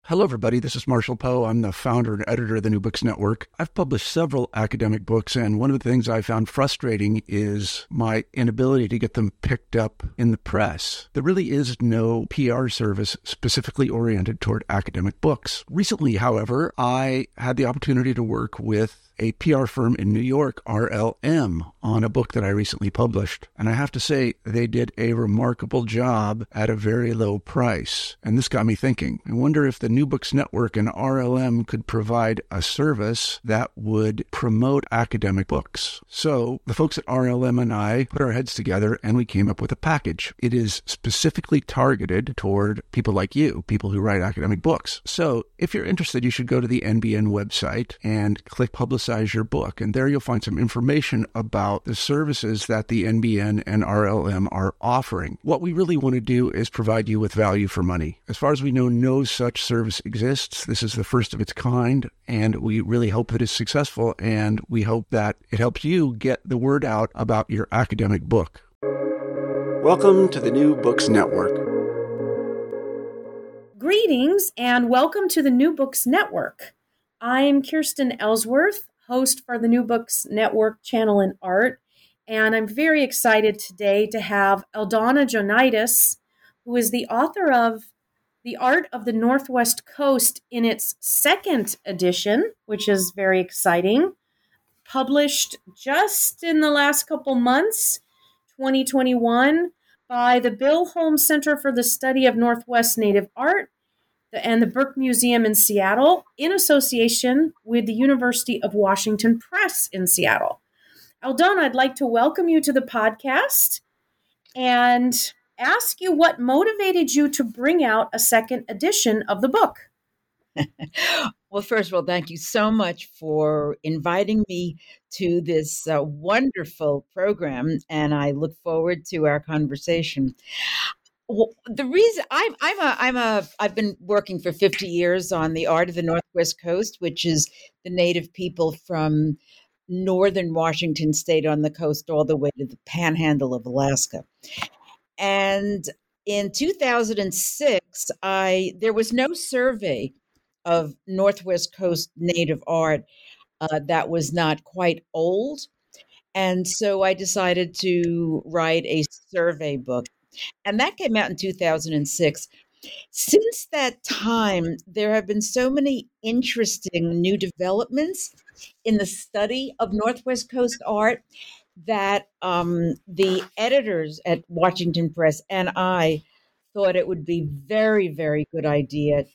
Hello, everybody. This is Marshall Poe. I'm the founder and editor of the New Books Network. I've published several academic books, and one of the things I found frustrating is my inability to get them picked up in the press. There really is no PR service specifically oriented toward academic books. Recently, however, I had the opportunity to work with a PR firm in New York, RLM, on a book that I recently published. And I have to say, they did a remarkable job at a very low price. And this got me thinking. I wonder if the New Books Network and RLM could provide a service that would promote academic books. So the folks at RLM and I put our heads together and we came up with a package. It is specifically targeted toward people like you, people who write academic books. So if you're interested, you should go to the NBN website and click Publicize Your Book. And there you'll find some information about the services that the NBN and RLM are offering. What we really want to do is provide you with value for money. As far as we know, no such service exists. This is the first of its kind, and we really hope that it's successful, and we hope that it helps you get the word out about your academic book. Welcome to the New Books Network. Greetings and welcome to the New Books Network. I'm Kirsten Ellsworth, host for the New Books Network channel in art, and I'm very excited today to have Aldona Joanides, who is the author of The Art of the Northwest Coast in its second edition, which is very exciting, published just in the last couple months, 2021, by the Bill Holmes Center for the Study of Northwest Native Art and the Burke Museum in Seattle, in association with the University of Washington Press in Seattle. Aldona, I'd like to welcome you to the podcast and ask you what motivated you to bring out a second edition of the book. Well, first of all, thank you so much for inviting me to this wonderful program, and I look forward to our conversation. Well, the reason I've been working for 50 years on the art of the Northwest Coast, which is the Native people from northern Washington state on the coast all the way to the panhandle of Alaska. And in 2006, there was no survey of Northwest Coast Native art that was not quite old. And so I decided to write a survey book. And that came out in 2006. Since that time, there have been so many interesting new developments in the study of Northwest Coast art that the editors at Washington Press and I thought it would be very, very good idea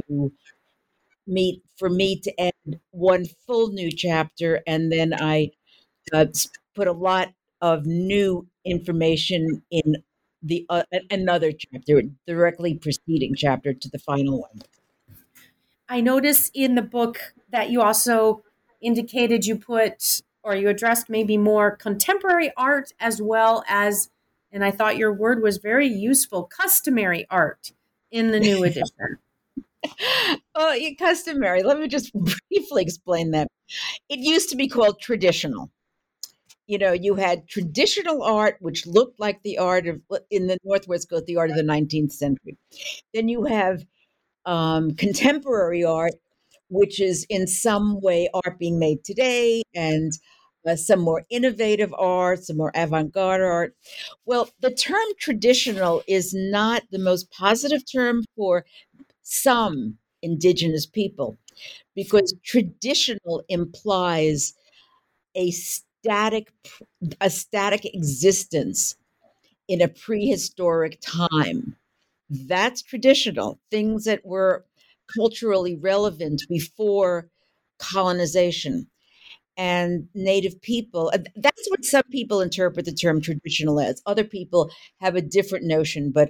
for me to add one full new chapter, and then I put a lot of new information in another chapter, directly preceding chapter to the final one. I noticed in the book that you also indicated you addressed maybe more contemporary art as well as, and I thought your word was very useful, customary art in the new edition. Oh, customary. Let me just briefly explain that. It used to be called traditional. You had traditional art, which looked like the art in the Northwest Coast, the art of the 19th century. Then you have contemporary art, which is in some way art being made today, and some more innovative art, some more avant-garde art. Well, the term traditional is not the most positive term for some indigenous people, because traditional implies a static existence in a prehistoric time. That's traditional, things that were culturally relevant before colonization. And Native people, that's what some people interpret the term traditional as. Other people have a different notion, but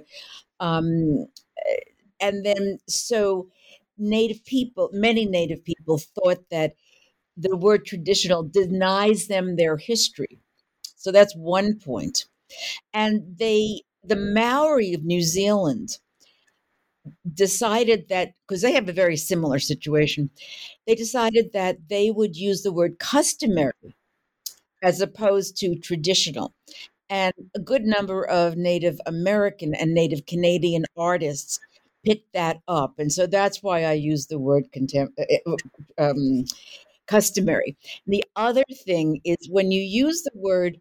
and then so many Native people thought that the word traditional denies them their history. So that's one point. And the Maori of New Zealand decided that, because they have a very similar situation, they decided that they would use the word customary as opposed to traditional. And a good number of Native American and Native Canadian artists pick that up. And so that's why I use the word customary. And the other thing is when you use the word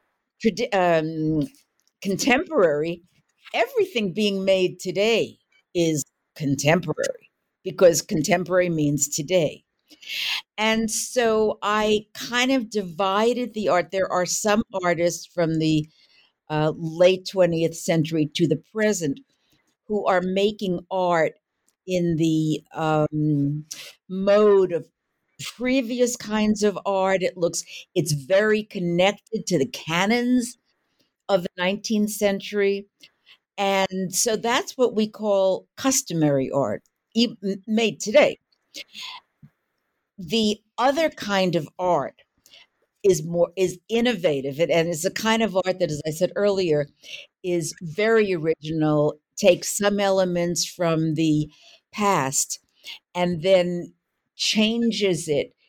contemporary, everything being made today is contemporary because contemporary means today. And so I kind of divided the art. There are some artists from the late 20th century to the present who are making art in the mode of previous kinds of art. It's very connected to the canons of the 19th century. And so that's what we call customary art, made today. The other kind of art is innovative, and it's a kind of art that, as I said earlier, is very original, takes some elements from the past and then changes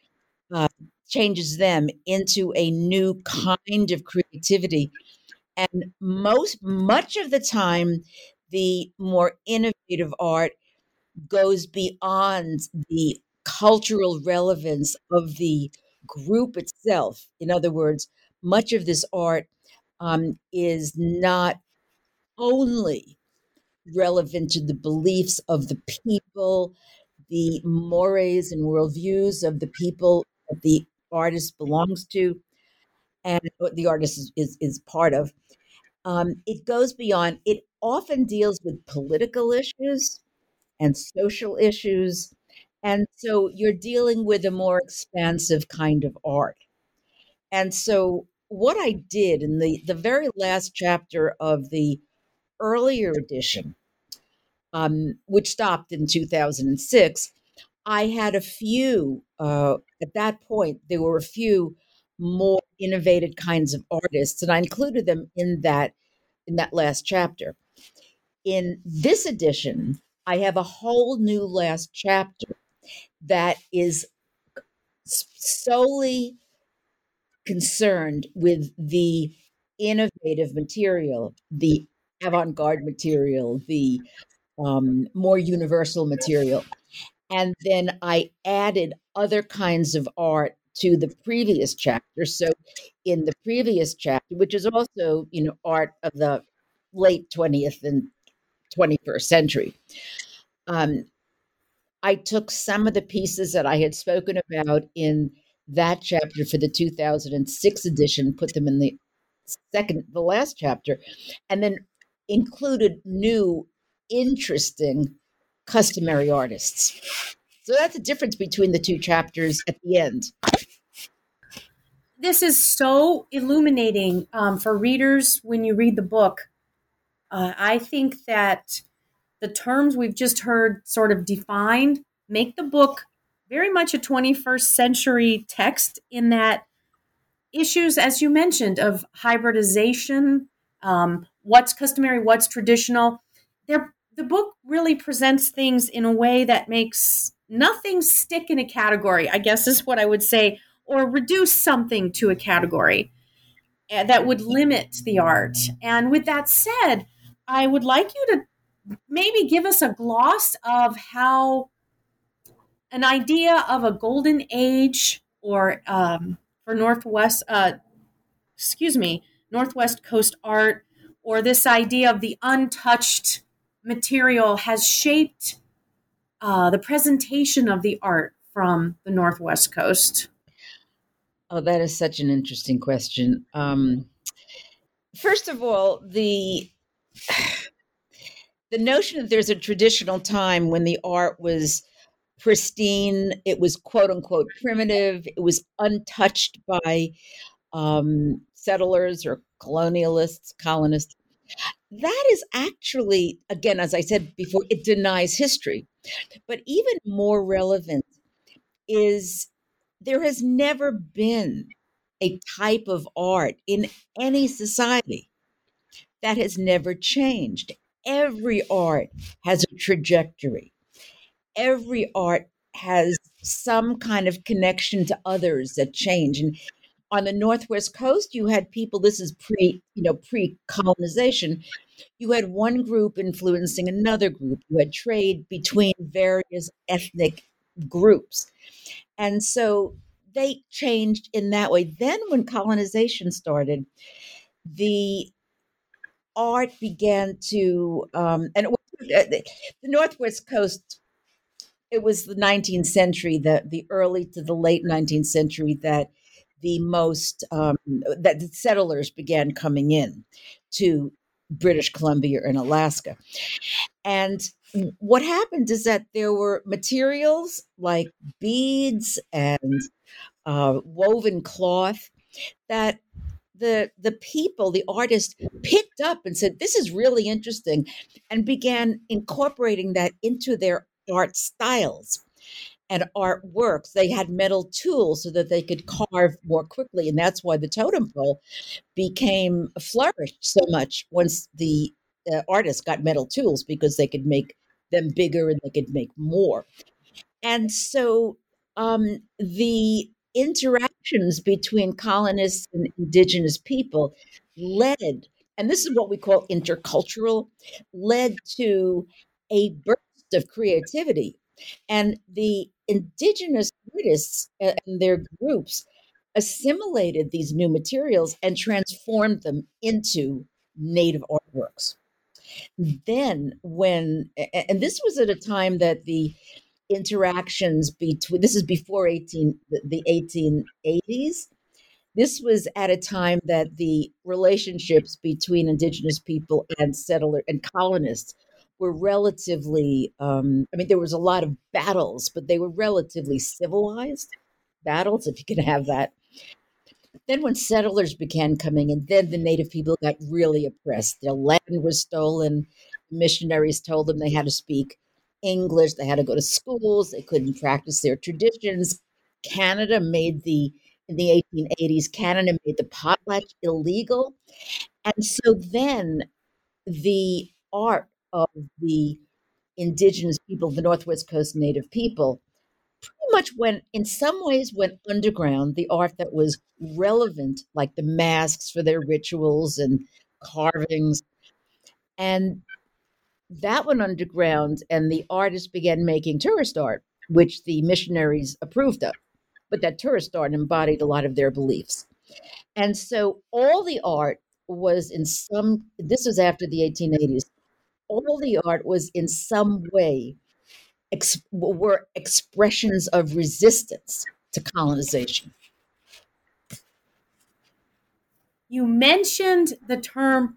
them into a new kind of creativity. And much of the time, the more innovative art goes beyond the cultural relevance of the group itself. In other words, much of this art is not only relevant to the beliefs of the people, the mores and worldviews of the people that the artist belongs to, and what the artist is part of. It goes beyond, it often deals with political issues and social issues. And so you're dealing with a more expansive kind of art. And so what I did in the very last chapter of the earlier edition, which stopped in 2006, I had a few, at that point, there were a few more innovative kinds of artists, and I included them in that last chapter. In this edition, I have a whole new last chapter that is solely concerned with the innovative material, the avant-garde material, the more universal material. And then I added other kinds of art to the previous chapter. So in the previous chapter, which is also, art of the late 20th and 21st century, I took some of the pieces that I had spoken about in that chapter for the 2006 edition, put them in the last chapter, and then included new, interesting, customary artists. So that's the difference between the two chapters at the end. This is so illuminating for readers when you read the book. I think that the terms we've just heard sort of defined make the book very much a 21st century text, in that issues, as you mentioned, of hybridization, what's customary, what's traditional. The book really presents things in a way that makes nothing stick in a category, I guess is what I would say, or reduce something to a category that would limit the art. And with that said, I would like you to maybe give us a gloss of how an idea of a golden age, or for Northwest Coast art, or this idea of the untouched material, has shaped the presentation of the art from the Northwest Coast. Oh, that is such an interesting question. First of all, the notion that there's a traditional time when the art was pristine, it was quote unquote primitive, it was untouched by settlers or colonists. That is actually, again, as I said before, it denies history. But even more relevant is there has never been a type of art in any society that has never changed. Every art has a trajectory. Every art has some kind of connection to others that change. And on the Northwest Coast, you had people, this is pre-colonization, you had one group influencing another group. You had trade between various ethnic groups. And so they changed in that way. Then, when colonization started, the art began to, and it was, the Northwest Coast, it was the 19th century, the early to the late 19th century, that the most, that the settlers began coming in to British Columbia and Alaska. And what happened is that there were materials like beads and woven cloth that the people, the artists, picked up and said, "This is really interesting," and began incorporating that into their art styles and artworks. They had metal tools so that they could carve more quickly, and that's why the totem pole became flourished so much once the artists got metal tools, because they could make them bigger and they could make more. And so the interactions between colonists and indigenous people led, and this is what we call intercultural, led to a burst of creativity. And the indigenous artists and their groups assimilated these new materials and transformed them into native artworks. Then, and this was at a time that the interactions between, this is before the 1880s. This was at a time that the relationships between indigenous people and settler and colonists were relatively, there was a lot of battles, but they were relatively civilized battles, if you can have that. Then when settlers began coming in, then the native people got really oppressed. Their land was stolen. Missionaries told them they had to speak English. They had to go to schools. They couldn't practice their traditions. Canada made in the 1880s, Canada made the potlatch illegal. And so then the art of the indigenous people, the Northwest Coast Native people, pretty much in some ways went underground. The art that was relevant, like the masks for their rituals and carvings, and that went underground, and the artists began making tourist art, which the missionaries approved of. But that tourist art embodied a lot of their beliefs. And so all the art was this was after the 1880s, all the art was in some way were expressions of resistance to colonization. You mentioned the term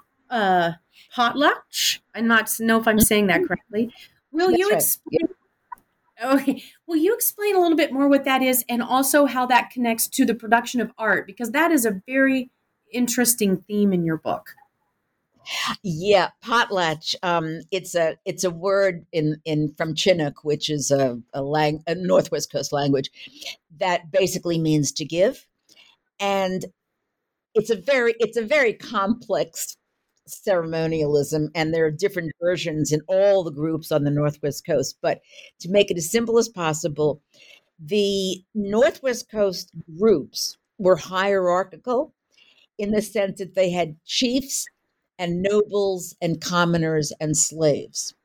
potlatch. I'm not know if I'm saying that correctly. Will That's you right. explain? Okay, will you explain a little bit more what that is, and also how that connects to the production of art? Because that is a very interesting theme in your book. Yeah, potlatch. It's a word in from Chinook, which is a Northwest Coast language, that basically means to give, and it's a very complex ceremonialism, and there are different versions in all the groups on the Northwest Coast. But to make it as simple as possible, the Northwest Coast groups were hierarchical in the sense that they had chiefs and nobles and commoners and slaves.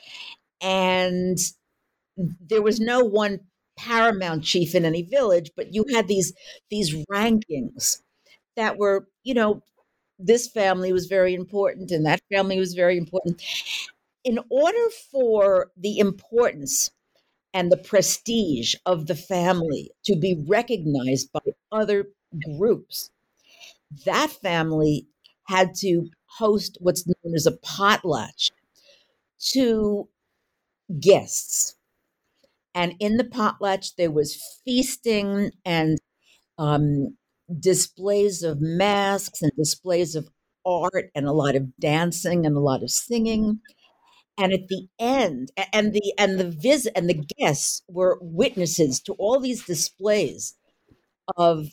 And there was no one paramount chief in any village, but you had these rankings that were, this family was very important and that family was very important. In order for the importance and the prestige of the family to be recognized by other groups, that family had to host what's known as a potlatch to guests. And in the potlatch, there was feasting and displays of masks and displays of art and a lot of dancing and a lot of singing. And at the end, and the guests were witnesses to all these displays of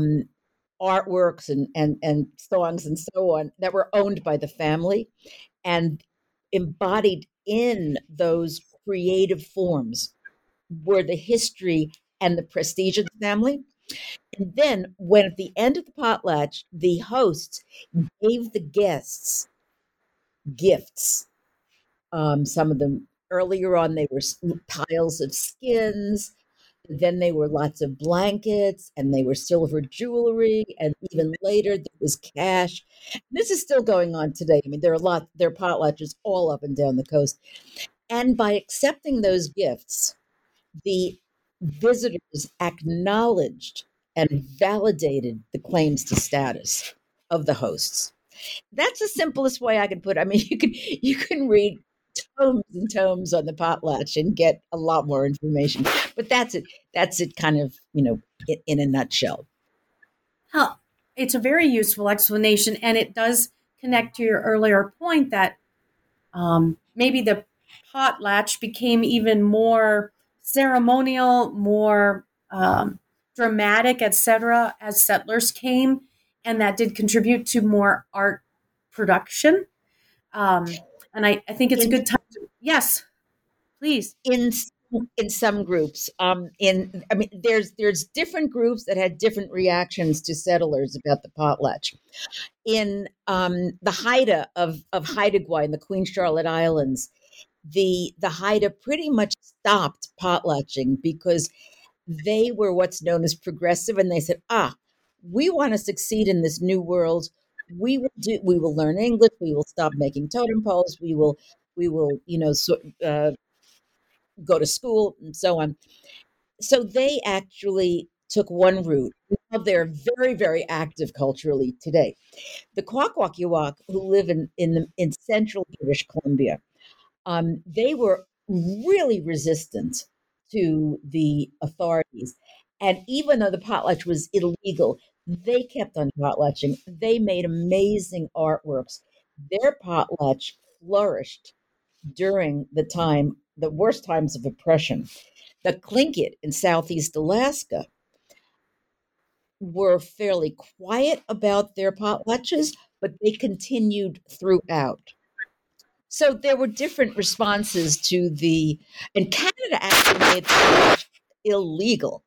artworks and songs and so on that were owned by the family and embodied in those creative forms were the history and the prestige of the family. And then, when at the end of the potlatch, the hosts gave the guests gifts. Some of them earlier on, they were piles of skins. Then they were lots of blankets, and they were silver jewelry, and even later there was cash. This is still going on today. I mean, there are potlatches all up and down the coast. And by accepting those gifts, the visitors acknowledged and validated the claims to status of the hosts. That's the simplest way I can put it. I mean, you can read tomes and tomes on the potlatch and get a lot more information. But that's it. That's it, kind of, in a nutshell. It's a very useful explanation, and it does connect to your earlier point that maybe the potlatch became even more ceremonial, more dramatic, etc., as settlers came, and that did contribute to more art production. And I think it's a good time to, yes, please. In some groups, there's different groups that had different reactions to settlers about the potlatch. In the Haida of Haida Gwaii in the Queen Charlotte Islands, the Haida pretty much stopped potlatching because they were what's known as progressive, and they said, we want to succeed in this new world. We will learn English. We will stop making totem poles. We will go to school and so on. So they actually took one route. Now they're very, very active culturally today. The Kwakwaka'wakw, who live in central British Columbia, they were really resistant to the authorities. And even though the potlatch was illegal, they kept on potlatching. They made amazing artworks. Their potlatch flourished during the worst times of oppression. The Tlingit in Southeast Alaska were fairly quiet about their potlatches, but they continued throughout. So there were different responses to and Canada actually made it illegal.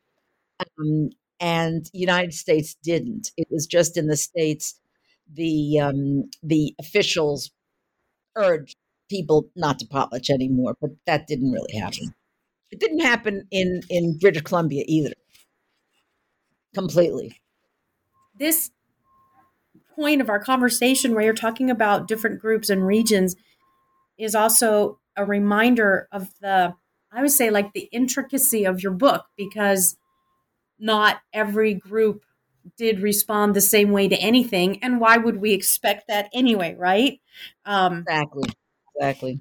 And the United States didn't. It was just in the States, the officials urged people not to potlatch anymore, but that didn't really happen. It didn't happen in British Columbia either. Completely. This point of our conversation where you're talking about different groups and regions is also a reminder of I would say, like, the intricacy of your book, because not every group did respond the same way to anything. And why would we expect that anyway, right? Exactly.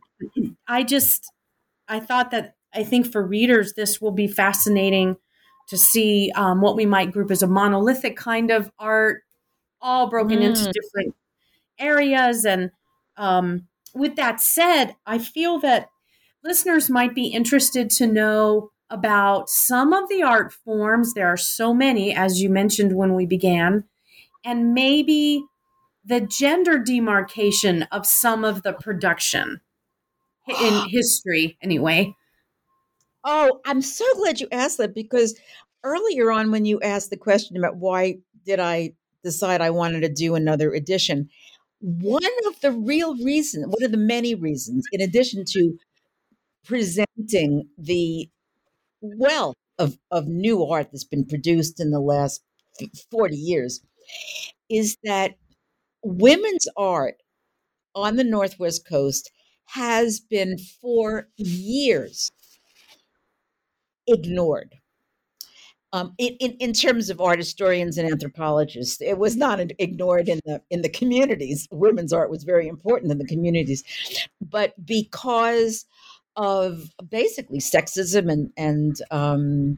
I think for readers, this will be fascinating to see what we might group as a monolithic kind of art, all broken into different areas. And with that said, I feel that listeners might be interested to know about some of the art forms. There are so many, as you mentioned when we began, and maybe the gender demarcation of some of the production in history, anyway. Oh, I'm so glad you asked that, because earlier on when you asked the question about why did I decide I wanted to do another edition, one of the many reasons, in addition to presenting the wealth of new art that's been produced in the last 40 years, is that women's art on the Northwest Coast has been for years ignored. In terms of art historians and anthropologists, it was not ignored in the communities. Women's art was very important in the communities, but because of basically sexism and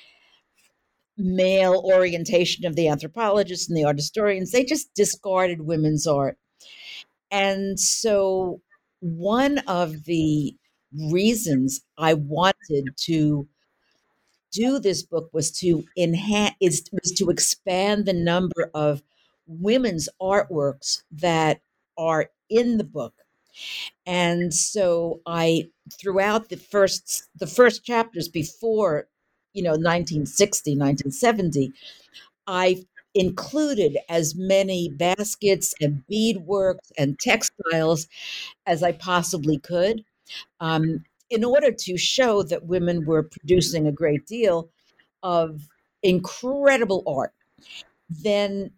male orientation of the anthropologists and the art historians, they just discarded women's art. And so one of the reasons I wanted to do this book was to expand the number of women's artworks that are in the book. And so I, throughout the first chapters before 1960, 1970, I included as many baskets and beadwork and textiles as I possibly could, in order to show that women were producing a great deal of incredible art. Then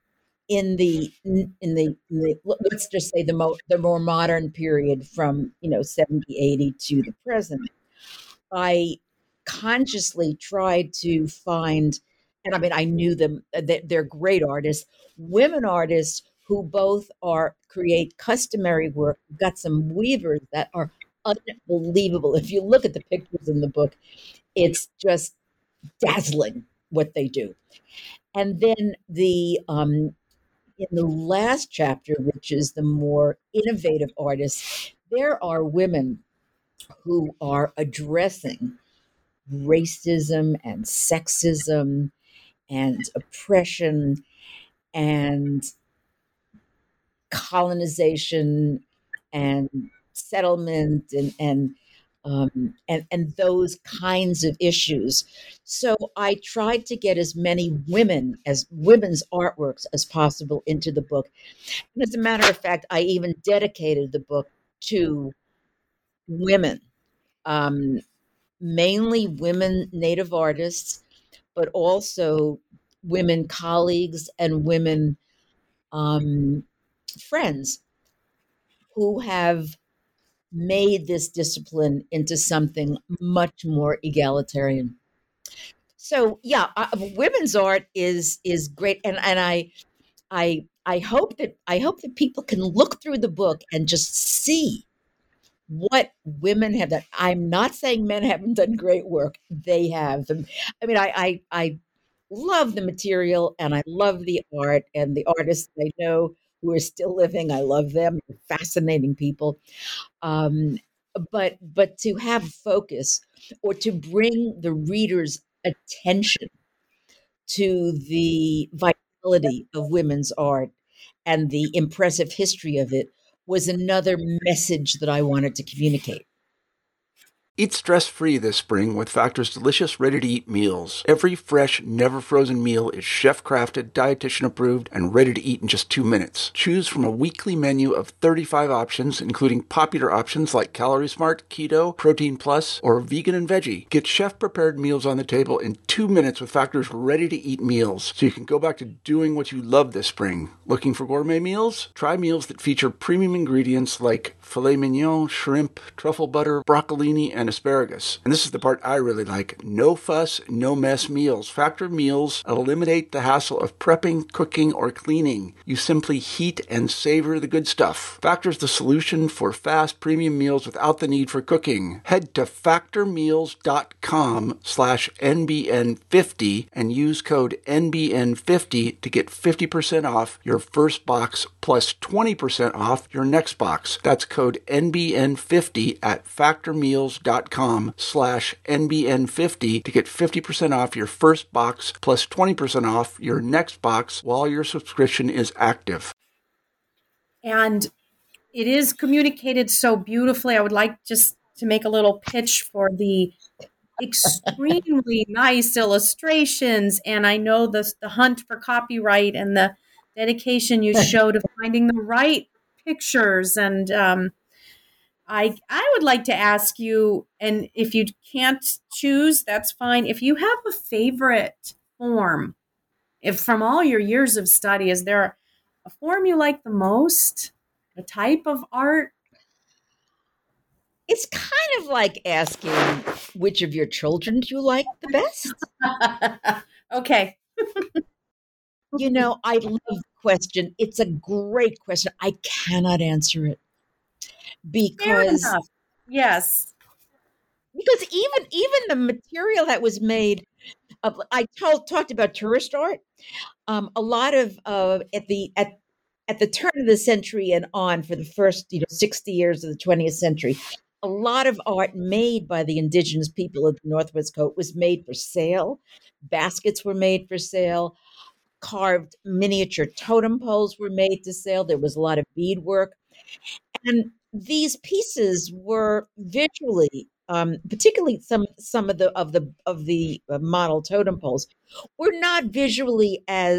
in the let's just say the more modern period from 70, 80 to the present, I consciously tried to find, and I mean, I knew them, that they're great artists, women artists who both are create customary work. We've got some weavers that are unbelievable. If you look at the pictures in the book, it's just dazzling what they do. And then the in the last chapter, which is the more innovative artists, there are women who are addressing racism and sexism and oppression and colonization and settlement and those kinds of issues. So I tried to get as many women's artworks as possible into the book. And as a matter of fact, I even dedicated the book to women, um, mainly women Native artists, but also women colleagues and women um, friends who have made this discipline into something much more egalitarian. So yeah, women's art is great, and I hope that people can look through the book and just see what women have done. I'm not saying men haven't done great work; they have. I mean, I love the material and I love the art and the artists I know who are still living. I love them; they're fascinating people. Um, but to have focus or to bring the reader's attention to the vitality of women's art and the impressive history of it was another message that I wanted to communicate. Eat stress-free this spring with Factor's delicious, ready-to-eat meals. Every fresh, never-frozen meal is chef-crafted, dietitian-approved, and ready to eat in just 2 minutes. Choose from a weekly menu of 35 options, including popular options like Calorie Smart, Keto, Protein Plus, or Vegan and Veggie. Get chef-prepared meals on the table in 2 minutes with Factor's ready-to-eat meals, so you can go back to doing what you love this spring. Looking for gourmet meals? Try meals that feature premium ingredients like filet mignon, shrimp, truffle butter, broccolini, and asparagus. And this is the part I really like. No fuss, no mess meals. Factor meals eliminate the hassle of prepping, cooking, or cleaning. You simply heat and savor the good stuff. Factor's the solution for fast premium meals without the need for cooking. Head to factormeals.com/NBN50 and use code NBN50 to get 50% off your first box plus 20% off your next box. That's code NBN50 at factormeals.com/NBN50 to get 50% off your first box plus 20% off your next box while your subscription is active. And it is communicated so beautifully. I would like just to make a little pitch for the extremely nice illustrations. And I know the hunt for copyright and the dedication you show to finding the right pictures. And I would like to ask you, and if you can't choose, that's fine. If you have a favorite form, if from all your years of study, is there a form you like the most? A type of art? It's kind of like asking which of your children do you like the best? Okay. I love the question. It's a great question. I cannot answer it because yes, even the material that was made. I talked about tourist art. A lot of at the turn of the century and on, for the first 60 years of the 20th century, a lot of art made by the indigenous people of the Northwest Coast was made for sale. Baskets were made for sale. Carved miniature totem poles were made to sale. There was a lot of beadwork, and these pieces were visually, particularly some of the model totem poles, were not visually as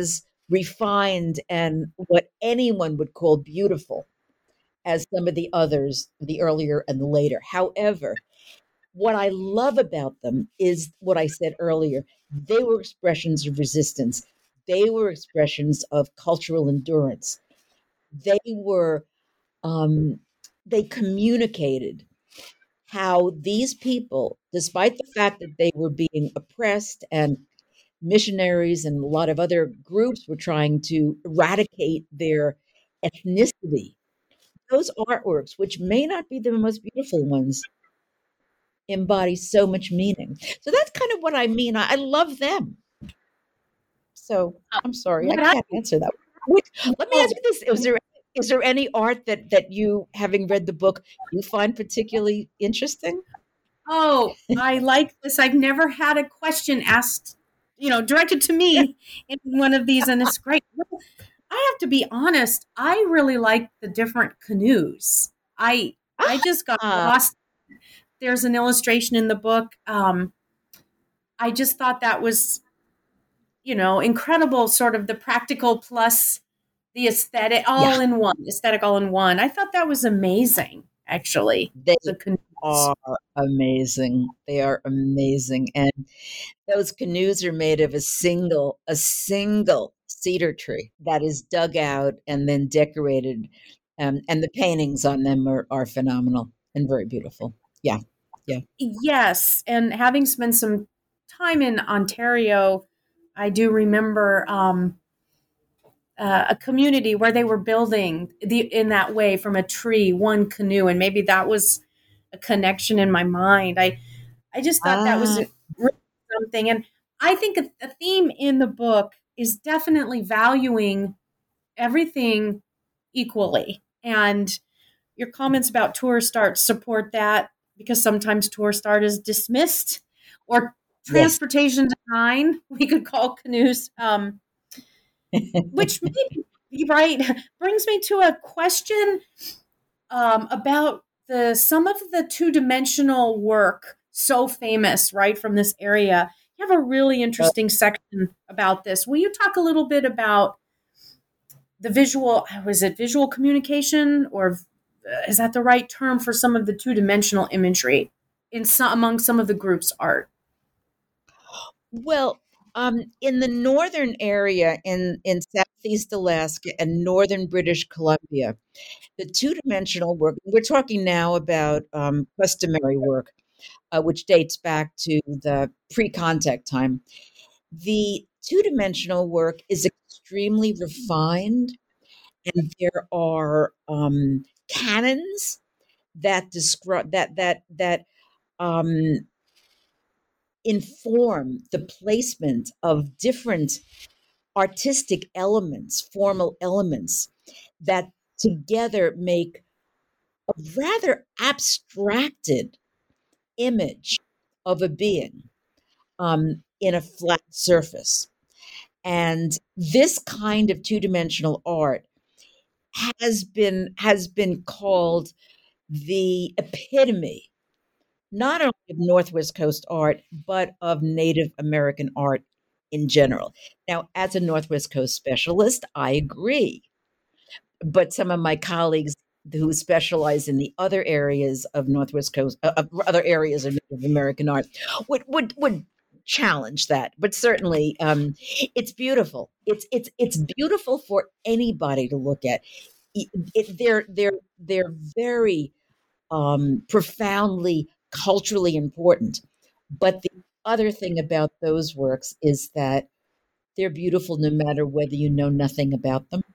refined and what anyone would call beautiful as some of the others, the earlier and the later. However, what I love about them is what I said earlier. They were expressions of resistance. They were expressions of cultural endurance. They were, they communicated how these people, despite the fact that they were being oppressed and missionaries and a lot of other groups were trying to eradicate their ethnicity, those artworks, which may not be the most beautiful ones, embody so much meaning. So that's kind of what I mean. I love them. So I'm sorry, I What I can't answer that. Let me oh, ask you this: is there any art that you, having read the book, you find particularly interesting? oh, I like this. I've never had a question asked, directed to me in one of these, and it's great. Well, I have to be honest. I really like the different canoes. I just got Ah, lost. There's an illustration in the book. I just thought that was, incredible. Sort of the practical plus the aesthetic yeah, all in one. Aesthetic all in one. I thought that was amazing. Actually, they the canoes. are amazing. They are amazing, and those canoes are made of a single cedar tree that is dug out and then decorated, and the paintings on them are phenomenal and very beautiful. Yeah, yeah. Yes, and having spent some time in Ontario, I do remember a community where they were building in that way from a tree, one canoe, and maybe that was a connection in my mind. I just thought that was Ah, really something, and I think a theme in the book is definitely valuing everything equally. And your comments about tourist art support that because sometimes tourist art is dismissed or yes. transportation design, we could call canoes, which maybe, right, brings me to a question about some of the two-dimensional work so famous, right, from this area. You have a really interesting section about this. Will you talk a little bit about the visual, was it visual communication, or is that the right term for some of the two-dimensional imagery among some of the group's art? Well, in the northern area in Southeast Alaska and northern British Columbia, the two-dimensional work, we're talking now about customary work, which dates back to the pre-contact time. The two-dimensional work is extremely refined, and there are canons that describe that um, inform the placement of different artistic elements, formal elements that together make a rather abstracted image of a being in a flat surface. And this kind of two-dimensional art has been called the epitome not only of Northwest Coast art, but of Native American art in general. Now, as a Northwest Coast specialist, I agree. But some of my colleagues who specialize in the other areas of Northwest Coast, other areas of Native American art, would challenge that. But certainly, it's beautiful. It's beautiful for anybody to look at. They're very profoundly culturally important. But the other thing about those works is that they're beautiful no matter whether you know nothing about them.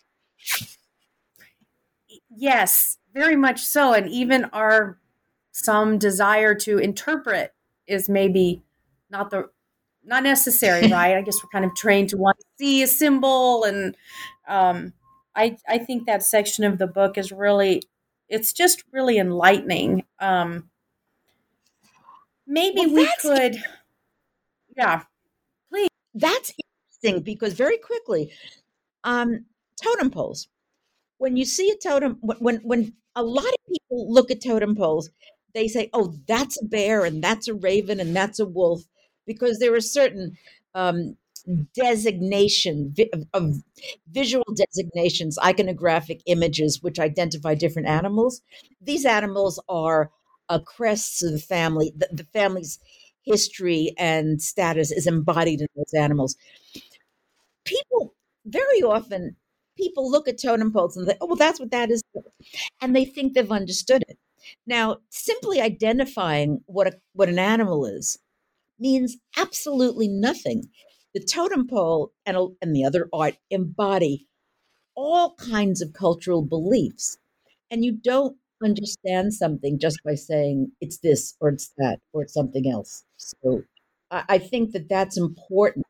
Yes, very much so. And even our some desire to interpret is maybe not necessary, right? I guess we're kind of trained to want to see a symbol, and um, I think that section of the book is really, it's just really enlightening. Maybe Well, we could, yeah, please. that's interesting because very quickly, um, totem poles. When you see a totem, when a lot of people look at totem poles, they say, "Oh, that's a bear, and that's a raven, and that's a wolf," because there are certain um, designation of visual designations, iconographic images which identify different animals. These animals are crests of the family. The family's history and status is embodied in those animals. People very often people look at totem poles and think, "Oh, well, that's what that is," and they think they've understood it. Now, simply identifying what an animal is means absolutely nothing. The totem pole and the other art embody all kinds of cultural beliefs. And you don't understand something just by saying it's this or it's that or it's something else. So I think that that's important.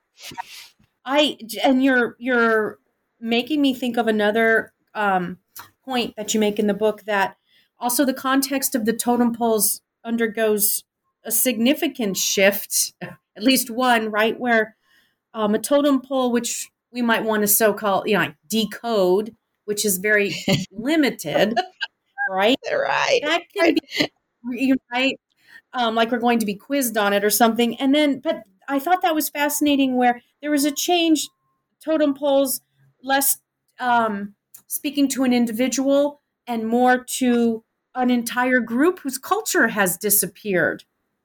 And you're making me think of another point that you make in the book, that also the context of the totem poles undergoes a significant shift, at least one, right, where a totem pole, which we might want to so-called, like decode, which is very limited, right? Right. That can be right, like we're going to be quizzed on it or something. And then, but I thought that was fascinating where there was a change, totem poles, less speaking to an individual and more to an entire group whose culture has disappeared.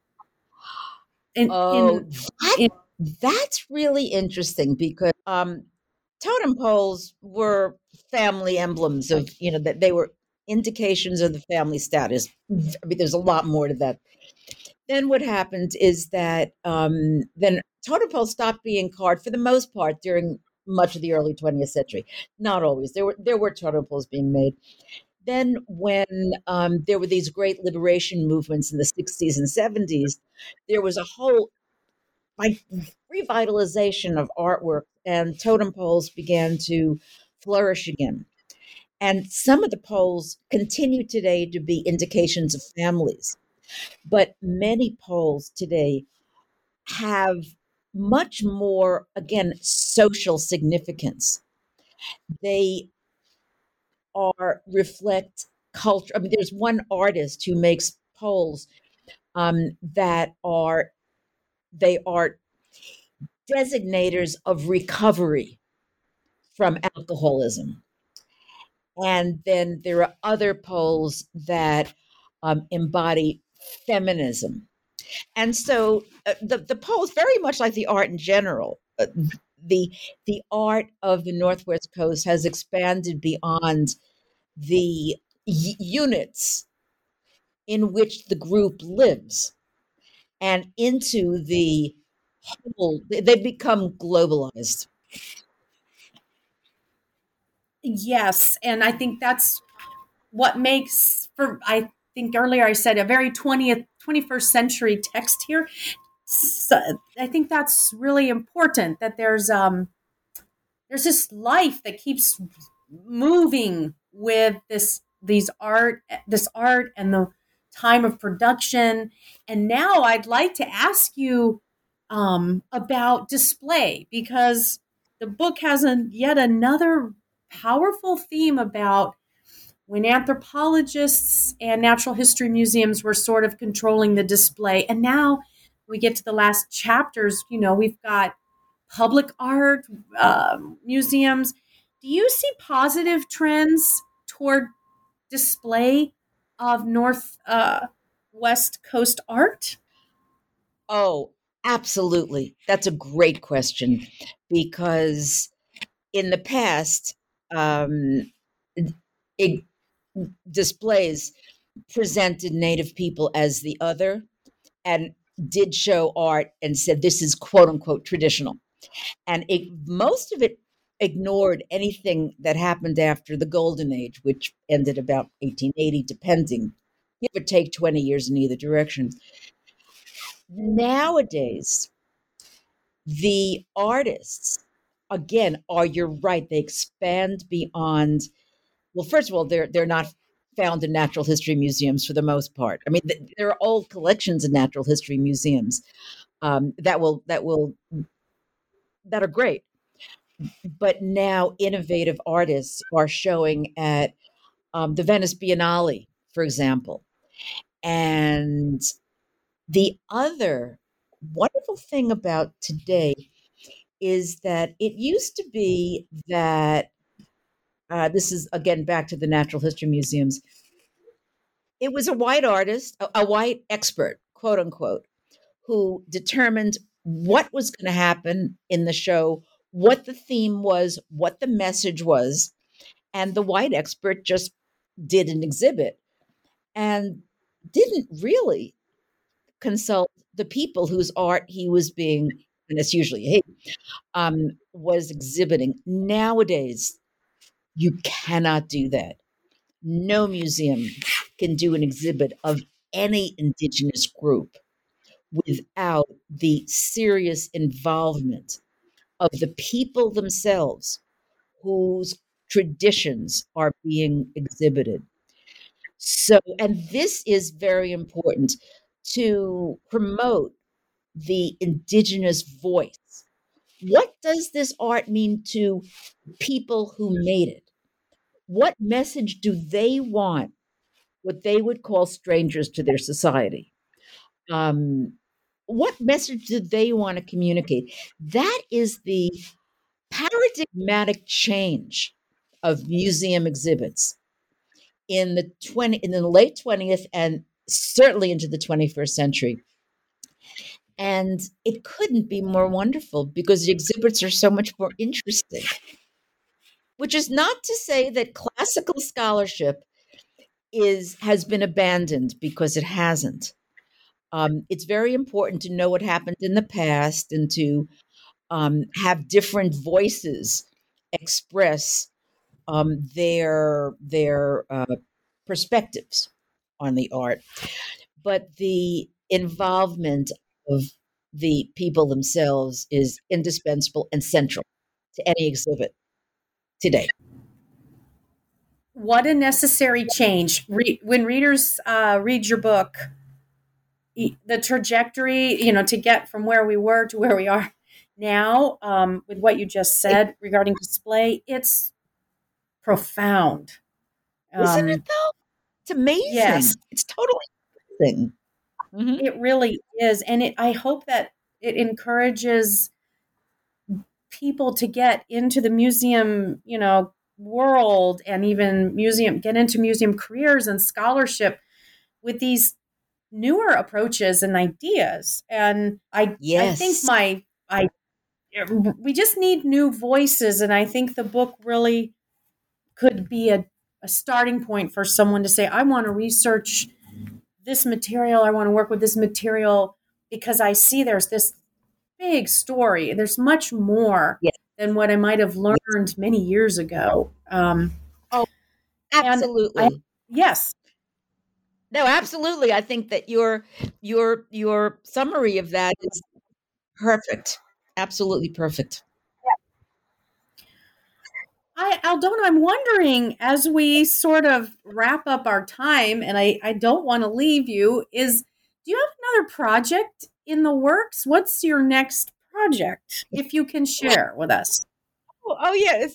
Oh, that's really interesting because totem poles were family emblems of, that they were indications of the family status. I mean, there's a lot more to that. Then what happened is that then totem poles stopped being carved for the most part during much of the early 20th century. Not always. There were totem poles being made. Then when there were these great liberation movements in the 60s and 70s, there was a whole like revitalization of artwork, and totem poles began to flourish again. And some of the poles continue today to be indications of families, but many poles today have much more, again, social significance. They reflect culture. I mean, there's one artist who makes poles that they are designators of recovery from alcoholism. And then there are other poles that embody feminism. And so the poles, very much like the art in general, the art of the Northwest Coast has expanded beyond the units in which the group lives and into the whole. They become globalized. Yes, and I think that's what makes, for I think earlier I said, a very 21st century text here. So I think that's really important, that there's this life that keeps moving with this art and the time of production. And now I'd like to ask you about display, because the book has yet another powerful theme about when anthropologists and natural history museums were sort of controlling the display. And now we get to the last chapters, we've got public art, museums. Do you see positive trends toward display of West Coast art? Oh, absolutely. That's a great question because in the past, it displays presented Native people as the other and did show art and said this is quote unquote traditional. And most of it ignored anything that happened after the Golden Age, which ended about 1880, depending, give or take 20 years in either direction. Nowadays, the artists, again, you're right, they expand beyond. Well, first of all, they're not found in natural history museums for the most part. I mean, there are old collections in natural history museums that are great. But now innovative artists are showing at the Venice Biennale, for example. And the other wonderful thing about today is that it used to be that this is again back to the natural history museums. It was a white artist, a white expert, quote unquote, who determined what was going to happen in the show, what the theme was, what the message was. And the white expert just did an exhibit and didn't really consult the people whose art he was being, and it's usually he, was exhibiting. Nowadays, you cannot do that. No museum can do an exhibit of any indigenous group without the serious involvement of the people themselves whose traditions are being exhibited. So, and this is very important to promote the indigenous voice. What does this art mean to people who made it? What message do they want, what they would call strangers to their society? What message do they want to communicate? That is the paradigmatic change of museum exhibits in the late 20th and certainly into the 21st century. And it couldn't be more wonderful because the exhibits are so much more interesting. Which is not to say that classical scholarship has been abandoned, because it hasn't. It's very important to know what happened in the past and to have different voices express their perspectives on the art. But the involvement of the people themselves is indispensable and central to any exhibit today. What a necessary change. When readers read your book, the trajectory, to get from where we were to where we are now, with what you just said regarding display, it's profound. Isn't it though? It's amazing. Yes. It's totally amazing. Mm-hmm. It really is. And I hope that it encourages people to get into the museum, world, and even get into museum careers and scholarship with these newer approaches and ideas. And I think we just need new voices. And I think the book really could be a starting point for someone to say, I want to research this material. I want to work with this material because I see there's this big story. There's much more than what I might have learned many years ago. Absolutely. Yes. No, absolutely. I think that your summary of that is perfect. Absolutely perfect. Aldona, I'm wondering, as we sort of wrap up our time, and I don't want to leave you, do you have another project in the works? What's your next project, if you can share with us? Oh yeah.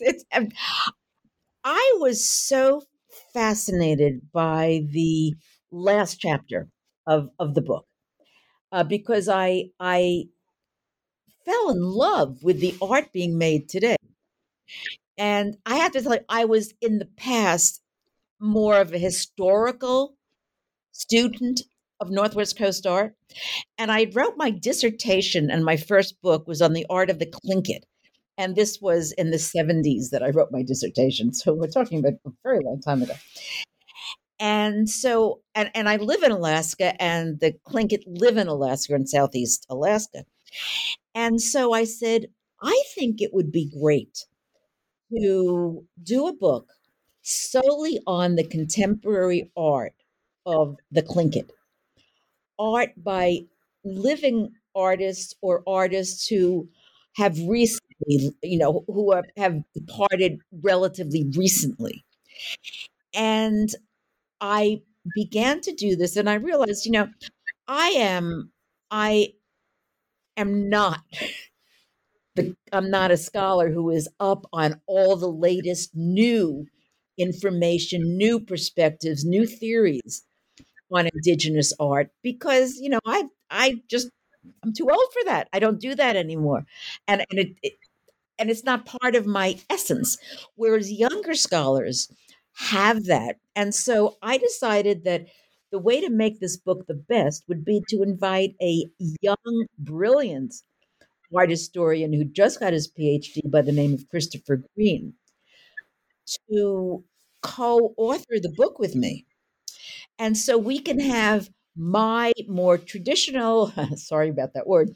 I was so fascinated by the last chapter of the book because I fell in love with the art being made today. And I have to tell you, I was in the past more of a historical student of Northwest Coast art. And I wrote my dissertation, and my first book was on the art of the Tlingit. And this was in the 70s that I wrote my dissertation. So we're talking about a very long time ago. And so, and I live in Alaska, and the Tlingit live in Alaska, in Southeast Alaska. And so I said, I think it would be great to do a book solely on the contemporary art of the Tlingit. Art by living artists or artists who have recently, who have departed relatively recently. And I began to do this, and I realized, I am not I'm not a scholar who is up on all the latest new information, new perspectives, new theories on indigenous art, because I just I'm too old for that. I don't do that anymore. And it's not part of my essence. Whereas younger scholars have that. And so I decided that the way to make this book the best would be to invite a young, brilliant art historian who just got his PhD by the name of Christopher Green to co author the book with me. And so we can have my more traditional, sorry about that word,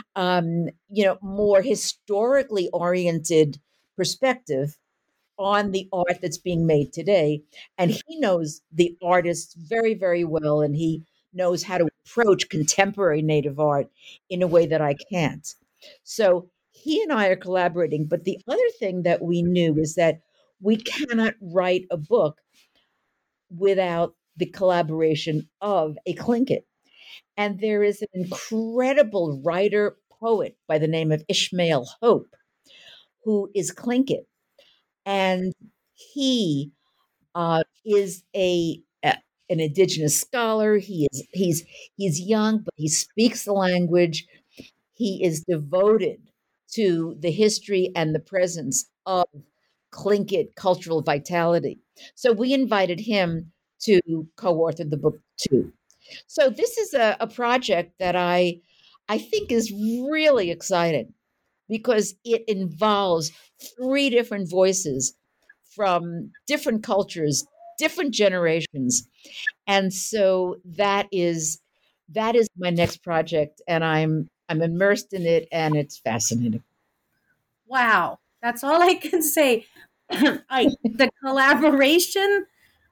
more historically oriented perspective on the art that's being made today. And he knows the artists very, very well, and he knows how to approach contemporary Native art in a way that I can't. So he and I are collaborating. But the other thing that we knew is that we cannot write a book without the collaboration of a Tlingit. And there is an incredible writer poet by the name of Ishmael Hope, who is Tlingit. And he is an indigenous scholar. He's young, but he speaks the language. He is devoted to the history and the presence of Tlingit cultural vitality. So we invited him to co-author the book too. So this is a project that I think is really exciting because it involves three different voices from different cultures, different generations. And so that is my next project, and I'm immersed in it, and it's fascinating. Wow, that's all I can say. The collaboration.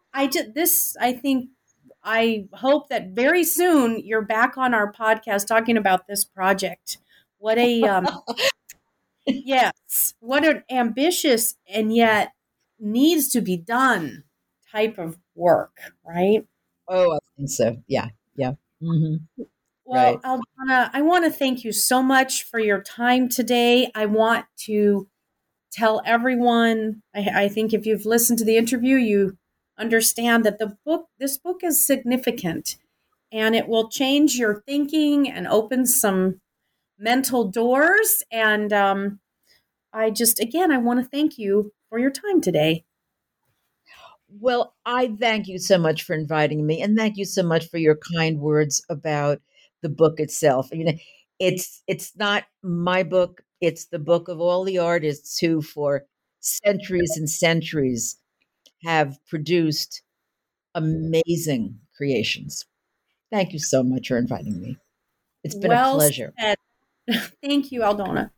I hope that very soon you're back on our podcast talking about this project. What a yes, what an ambitious and yet needs to be done type of work, right? Oh, I think so. Yeah, yeah. Mm-hmm. Well, Right. Aldana, I want to thank you so much for your time today. I want to tell everyone, I think if you've listened to the interview, you understand that this book is significant and it will change your thinking and open some mental doors. And I want to thank you for your time today. Well, I thank you so much for inviting me, and thank you so much for your kind words about the book itself. It's not my book; it's the book of all the artists who, for centuries and centuries, have produced amazing creations. Thank you so much for inviting me. It's been a Well pleasure. said. Thank you, Aldona.